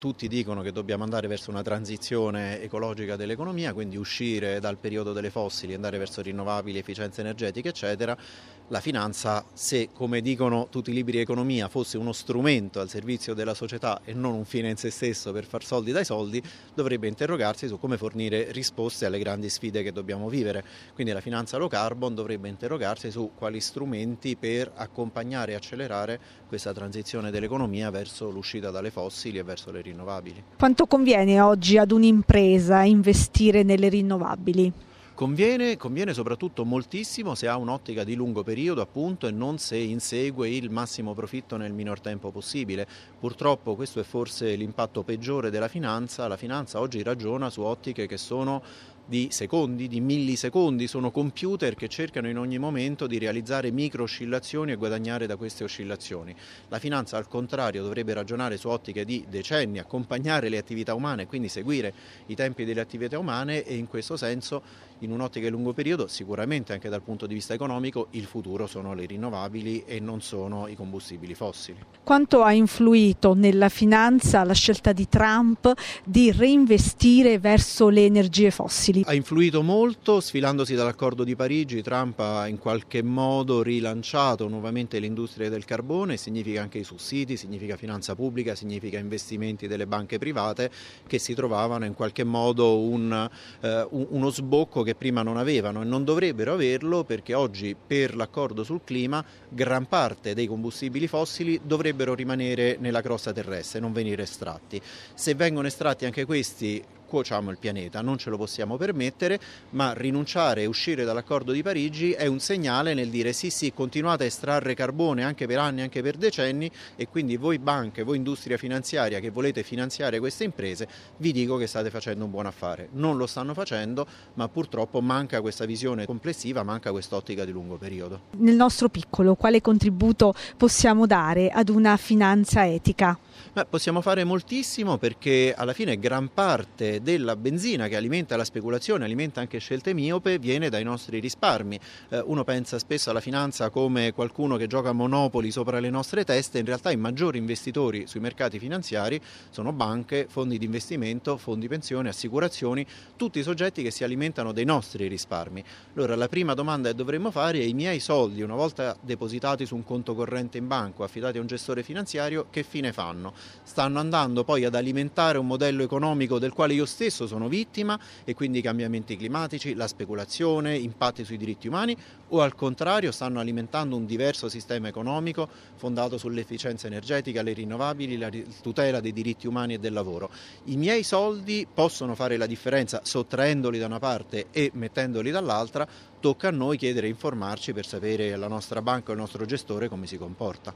Tutti dicono che dobbiamo andare verso una transizione ecologica dell'economia, quindi uscire dal periodo delle fossili, andare verso rinnovabili, efficienza energetica, eccetera. La finanza, se, come dicono tutti i libri di economia, fosse uno strumento al servizio della società e non un fine in se stesso per far soldi dai soldi, dovrebbe interrogarsi su come fornire risposte alle grandi sfide che dobbiamo vivere. Quindi la finanza low carbon dovrebbe interrogarsi su quali strumenti per accompagnare e accelerare questa transizione dell'economia verso l'uscita dalle fossili e verso le rinnovabili. Quanto conviene oggi ad un'impresa investire nelle rinnovabili? Conviene soprattutto moltissimo se ha un'ottica di lungo periodo, appunto, e non se insegue il massimo profitto nel minor tempo possibile. Purtroppo questo è forse l'impatto peggiore della finanza. La finanza oggi ragiona su ottiche che sono di secondi, di millisecondi, sono computer che cercano in ogni momento di realizzare micro oscillazioni e guadagnare da queste oscillazioni. La finanza al contrario dovrebbe ragionare su ottiche di decenni, accompagnare le attività umane, quindi seguire i tempi delle attività umane, e in questo senso in un'ottica di lungo periodo, sicuramente anche dal punto di vista economico, il futuro sono le rinnovabili e non sono i combustibili fossili. Quanto ha influito nella finanza la scelta di Trump di reinvestire verso le energie fossili? Ha influito molto, sfilandosi dall'accordo di Parigi. Trump ha in qualche modo rilanciato nuovamente l'industria del carbone, significa anche i sussidi, significa finanza pubblica, significa investimenti delle banche private che si trovavano in qualche modo uno sbocco che prima non avevano e non dovrebbero averlo, perché oggi per l'accordo sul clima gran parte dei combustibili fossili dovrebbero rimanere nella crosta terrestre, non venire estratti. Se vengono estratti anche questi, cuociamo il pianeta, non ce lo possiamo permettere, ma rinunciare e uscire dall'accordo di Parigi è un segnale nel dire sì, continuate a estrarre carbone anche per anni, anche per decenni, e quindi voi banche, voi industria finanziaria che volete finanziare queste imprese, vi dico che state facendo un buon affare. Non lo stanno facendo, ma purtroppo manca questa visione complessiva, manca quest'ottica di lungo periodo. Nel nostro piccolo, quale contributo possiamo dare ad una finanza etica? Possiamo fare moltissimo, perché alla fine gran parte della benzina che alimenta la speculazione, alimenta anche scelte miope, viene dai nostri risparmi. Uno pensa spesso alla finanza come qualcuno che gioca a Monopoli sopra le nostre teste, in realtà i maggiori investitori sui mercati finanziari sono banche, fondi di investimento, fondi pensione, assicurazioni, tutti i soggetti che si alimentano dei nostri risparmi. Allora la prima domanda che dovremmo fare è: i miei soldi, una volta depositati su un conto corrente in banco, affidati a un gestore finanziario, che fine fanno? Stanno andando poi ad alimentare un modello economico del quale io stesso sono vittima, e quindi i cambiamenti climatici, la speculazione, impatti sui diritti umani, o al contrario stanno alimentando un diverso sistema economico fondato sull'efficienza energetica, le rinnovabili, la tutela dei diritti umani e del lavoro? I miei soldi possono fare la differenza sottraendoli da una parte e mettendoli dall'altra. Tocca a noi chiedere e informarci per sapere la nostra banca o il nostro gestore come si comporta.